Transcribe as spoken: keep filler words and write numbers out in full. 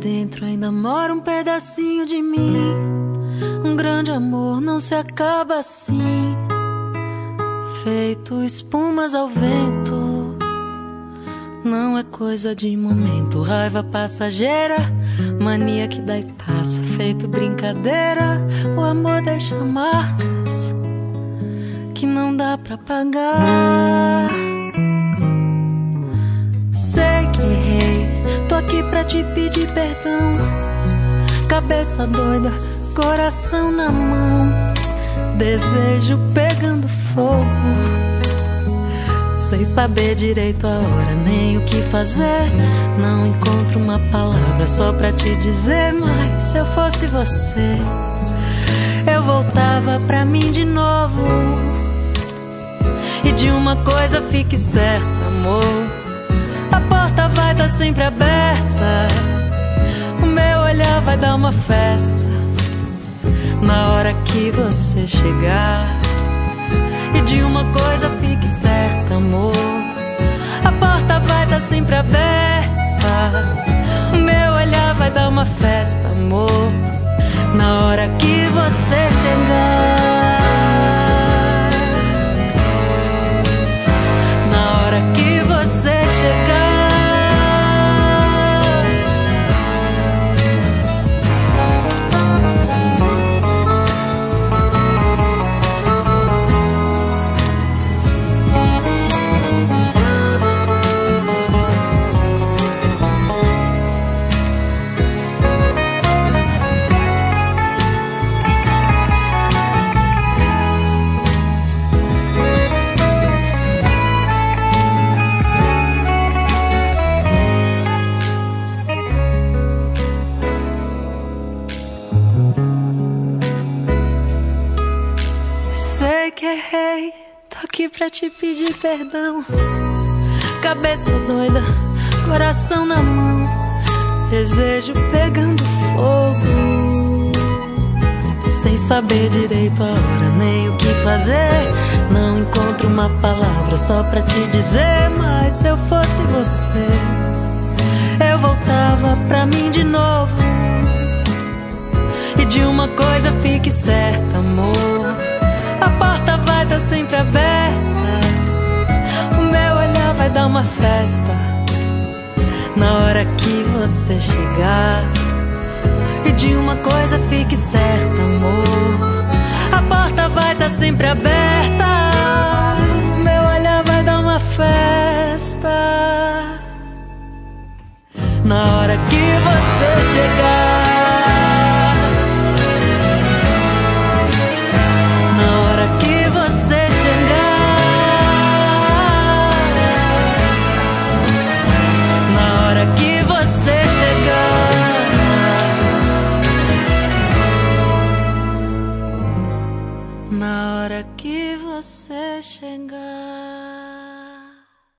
dentro ainda mora um pedacinho de mim. Um grande amor não se acaba assim, feito espumas ao vento. Não é coisa de momento, raiva passageira, mania que dá e passa, feito brincadeira. O amor deixa marcas que não dá pra pagar. Sei que errei, tô aqui pra te pedir perdão. Cabeça doida, coração na mão, desejo pegando fogo, sem saber direito a hora nem o que fazer. Não encontro uma palavra só pra te dizer, mas se eu fosse você, eu voltava pra mim de novo. E de uma coisa fique certa, amor, a porta vai estar sempre aberta. O meu olhar vai dar uma festa na hora que você chegar. E de uma coisa fique certa, amor, a porta vai estar sempre aberta. O meu olhar vai dar uma festa, amor, na hora que você chegar. Na hora que você chegar. Tô aqui pra te pedir perdão. Cabeça doida, coração na mão, desejo pegando fogo, sem saber direito a hora nem o que fazer. Não encontro uma palavra só pra te dizer, mas se eu fosse você, eu voltava pra mim de novo. E de uma coisa fique certa, amor, a porta vai estar sempre aberta. O meu olhar vai dar uma festa na hora que você chegar. E de uma coisa fique certa, amor, a porta vai estar sempre aberta. O meu olhar vai dar uma festa na hora que você chegar.